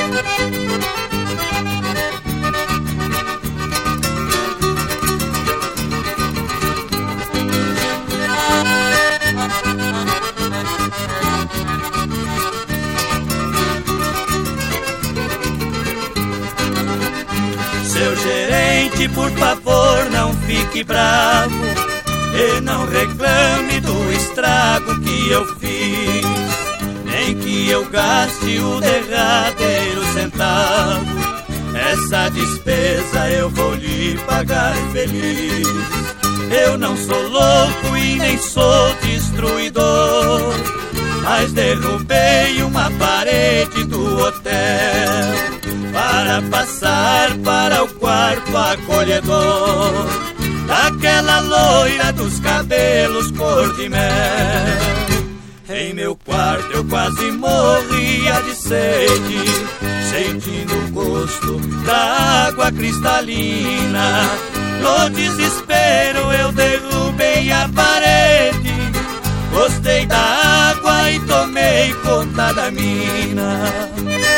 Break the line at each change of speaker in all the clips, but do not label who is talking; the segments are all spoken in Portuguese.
Seu gerente, por favor, não fique bravo e não reclame do estrago que eu fiz, nem que eu gaste o derradeiro centavo. Essa despesa eu vou lhe pagar feliz. Eu não sou louco e nem sou destruidor, mas derrubei uma parede do hotel para passar para o quarto acolhedor daquela loira dos cabelos cor de mel. Em meu quarto eu quase morria de sede, sentindo o gosto da água cristalina. No desespero eu derrubei a parede, gostei da água e tomei conta da mina.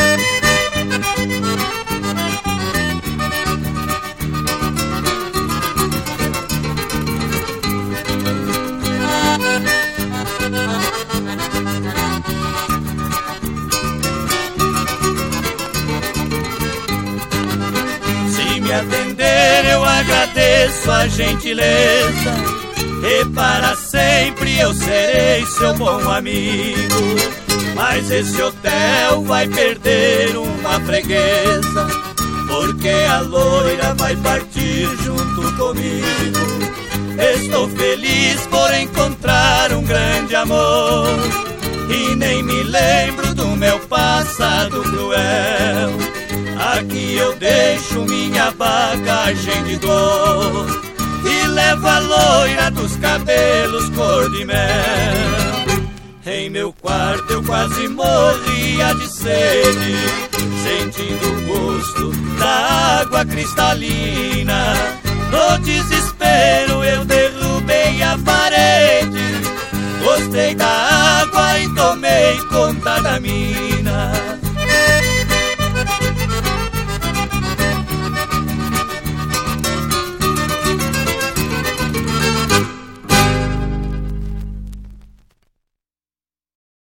Se me atender eu agradeço a gentileza, e para sempre eu serei seu bom amigo. Mas esse hotel vai perder uma freguesa, porque a loira vai partir junto comigo. Estou feliz por encontrar um grande amor, e nem me lembro do meu passado cruel. Aqui eu deixo minha bagagem de dor e levo a loira dos cabelos cor de mel. Em meu quarto eu quase morria de sede, sentindo o gosto da água cristalina. No desespero eu derrubei a parede, gostei da água e tomei conta da minha.